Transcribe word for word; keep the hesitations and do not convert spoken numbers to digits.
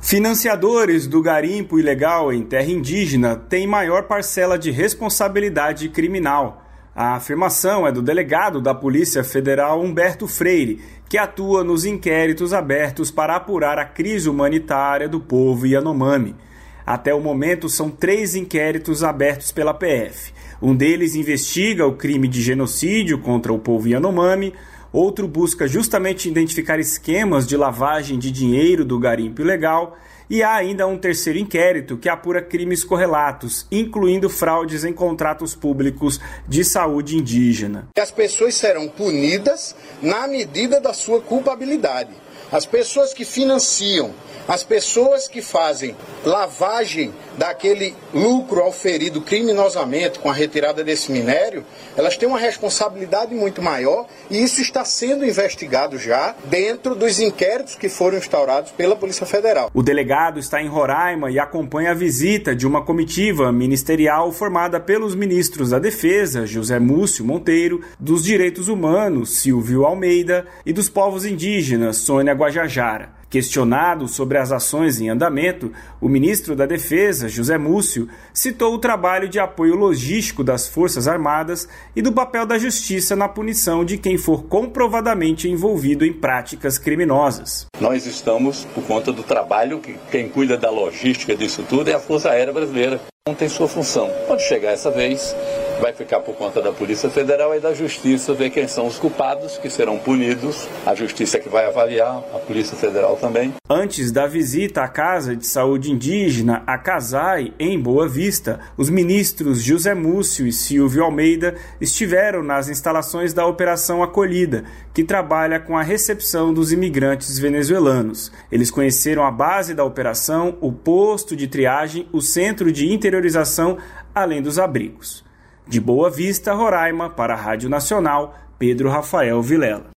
Financiadores do garimpo ilegal em terra indígena têm maior parcela de responsabilidade criminal. A afirmação é do delegado da Polícia Federal Humberto Freire, que atua nos inquéritos abertos para apurar a crise humanitária do povo Yanomami. Até o momento, são três inquéritos abertos pela P F. Um deles investiga o crime de genocídio contra o povo Yanomami, outro busca justamente identificar esquemas de lavagem de dinheiro do garimpo ilegal, e há ainda um terceiro inquérito que apura crimes correlatos, incluindo fraudes em contratos públicos de saúde indígena. As pessoas serão punidas na medida da sua culpabilidade. As pessoas que financiam, as pessoas que fazem lavagem daquele lucro auferido criminosamente com a retirada desse minério, elas têm uma responsabilidade muito maior e isso está sendo investigado já dentro dos inquéritos que foram instaurados pela Polícia Federal. O delegado está em Roraima e acompanha a visita de uma comitiva ministerial formada pelos ministros da Defesa, José Múcio Monteiro, dos Direitos Humanos, Silvio Almeida, e dos povos indígenas, Sônia Guajajara. Questionado sobre as ações em andamento, o ministro da Defesa, José Múcio, citou o trabalho de apoio logístico das Forças Armadas e do papel da Justiça na punição de quem for comprovadamente envolvido em práticas criminosas. Nós estamos, por conta do trabalho, que quem cuida da logística disso tudo é a Força Aérea Brasileira. Não tem sua função. Quando chegar essa vez, vai ficar por conta da Polícia Federal e da Justiça ver quem são os culpados, que serão punidos. A Justiça que vai avaliar, a Polícia Federal também. Antes da visita à Casa de Saúde Indígena, a CASAI, em Boa Vista, os ministros José Múcio e Silvio Almeida estiveram nas instalações da Operação Acolhida, que trabalha com a recepção dos imigrantes venezuelanos. Eles conheceram a base da operação, o posto de triagem, o centro de interiorização, além dos abrigos. De Boa Vista, Roraima, para a Rádio Nacional, Pedro Rafael Vilela.